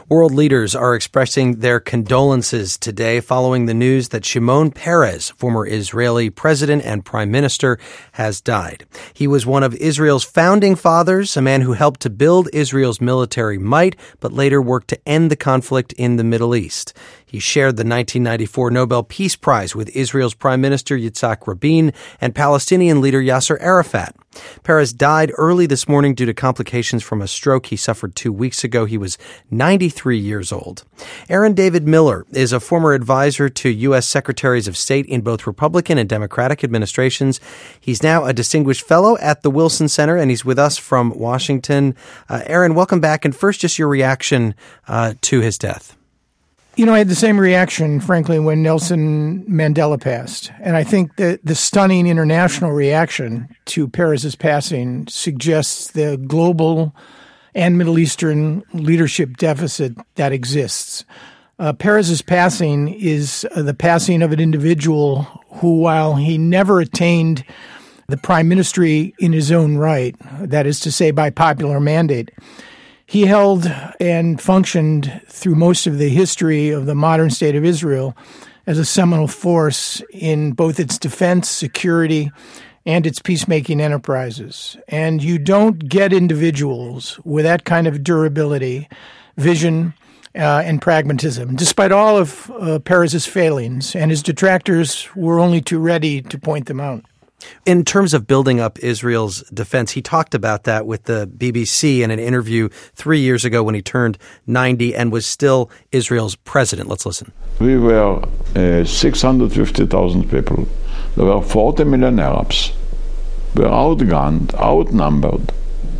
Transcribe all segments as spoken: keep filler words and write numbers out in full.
World leaders are expressing their condolences today following the news that Shimon Peres, former Israeli president and prime minister, has died. He was one of Israel's founding fathers, a man who helped to build Israel's military might, but later worked to end the conflict in the Middle East. He shared the nineteen ninety-four Nobel Peace Prize with Israel's Prime Minister Yitzhak Rabin and Palestinian leader Yasser Arafat. Peres died early this morning due to complications from a stroke he suffered two weeks ago. He was ninety-three years old. Aaron David Miller is a former advisor to U S Secretaries of State in both Republican and Democratic administrations. He's now a distinguished fellow at the Wilson Center, and he's with us from Washington. Uh, Aaron, welcome back. And first, just your reaction uh, to his death. You know, I had the same reaction, frankly, when Nelson Mandela passed. And I think that the stunning international reaction to Peres's passing suggests the global and Middle Eastern leadership deficit that exists. Uh, Peres's passing is uh, the passing of an individual who, while he never attained the prime ministry in his own right, that is to say by popular mandate, he held and functioned through most of the history of the modern state of Israel as a seminal force in both its defense, security, and its peacemaking enterprises. And you don't get individuals with that kind of durability, vision, uh, and pragmatism, despite all of uh, Peres's failings, and his detractors were only too ready to point them out. In terms of building up Israel's defense, he talked about that with the B B C in an interview three years ago when he turned ninety and was still Israel's president. Let's listen. We were uh, six hundred fifty thousand people. There were forty million Arabs. We were outgunned, outnumbered.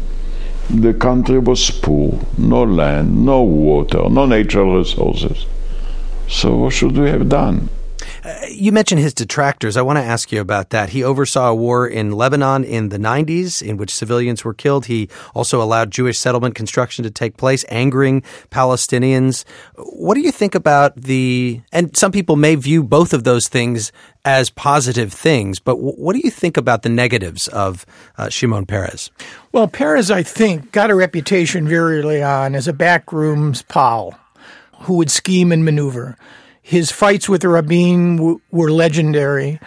The country was poor, no land, no water, no natural resources. So what should we have done? Uh, you mentioned his detractors. I want to ask you about that. He oversaw a war in Lebanon in the nineties in which civilians were killed. He also allowed Jewish settlement construction to take place, angering Palestinians. What do you think about the, and some people may view both of those things as positive things, but what do you think about the negatives of uh, Shimon Peres? Well, Peres, I think, got a reputation very early on as a backrooms pal who would scheme and maneuver. His fights with Rabin w- were legendary.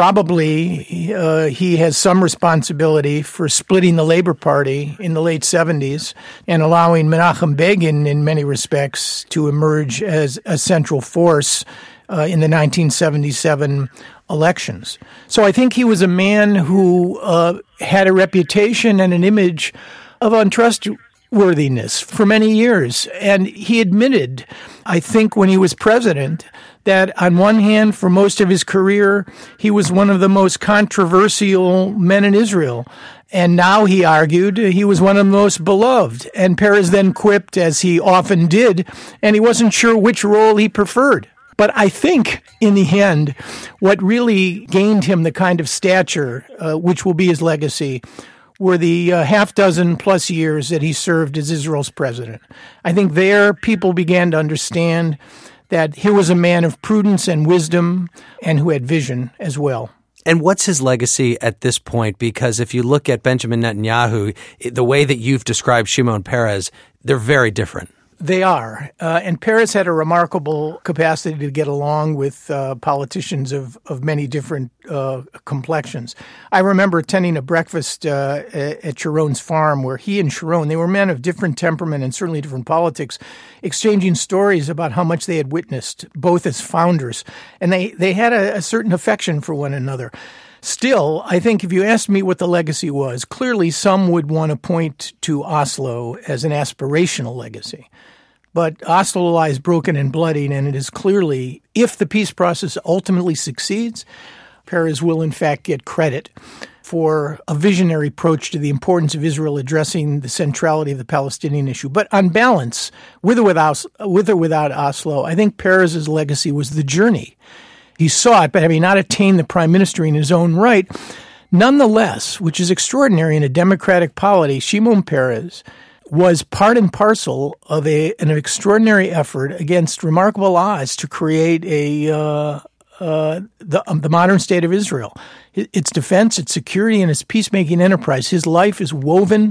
Probably uh, he has some responsibility for splitting the Labor Party in the late seventies and allowing Menachem Begin, in many respects, to emerge as a central force uh, in the nineteen seventy-seven elections. So I think he was a man who uh, had a reputation and an image of untrustworthiness for many years. And he admitted, I think, when he was president, that on one hand, for most of his career, he was one of the most controversial men in Israel. And now, he argued, he was one of the most beloved. And Peres then quipped, as he often did, and he wasn't sure which role he preferred. But I think, in the end, what really gained him the kind of stature, uh, which will be his legacy, were the uh, half dozen plus years that he served as Israel's president. I think there people began to understand that he was a man of prudence and wisdom and who had vision as well. And what's his legacy at this point? Because if you look at Benjamin Netanyahu, the way that you've described Shimon Peres, they're very different. They are. Uh, and Peres had a remarkable capacity to get along with uh, politicians of, of many different uh, complexions. I remember attending a breakfast uh, at Sharon's farm where he and Sharon, they were men of different temperament and certainly different politics, exchanging stories about how much they had witnessed, both as founders. And they, they had a, a certain affection for one another. Still, I think if you asked me what the legacy was, clearly some would want to point to Oslo as an aspirational legacy. But Oslo lies broken and bloody, and it is clearly, if the peace process ultimately succeeds, Peres will in fact get credit for a visionary approach to the importance of Israel addressing the centrality of the Palestinian issue. But on balance, with or without, with or without Oslo, I think Peres's legacy was the journey. He saw it, but having not attained the prime ministry in his own right, nonetheless, which is extraordinary in a democratic polity, Shimon Peres was part and parcel of a, an extraordinary effort against remarkable odds to create a uh, uh, the, um, the modern state of Israel. Its defense, its security, and its peacemaking enterprise. His life is woven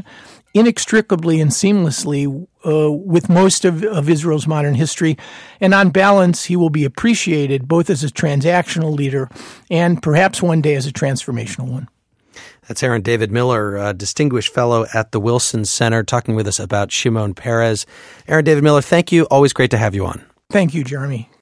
inextricably and seamlessly uh, with most of, of Israel's modern history. And on balance, he will be appreciated both as a transactional leader and perhaps one day as a transformational one. That's Aaron David Miller, a distinguished fellow at the Wilson Center, talking with us about Shimon Peres. Aaron David Miller, thank you. Always great to have you on. Thank you, Jeremy.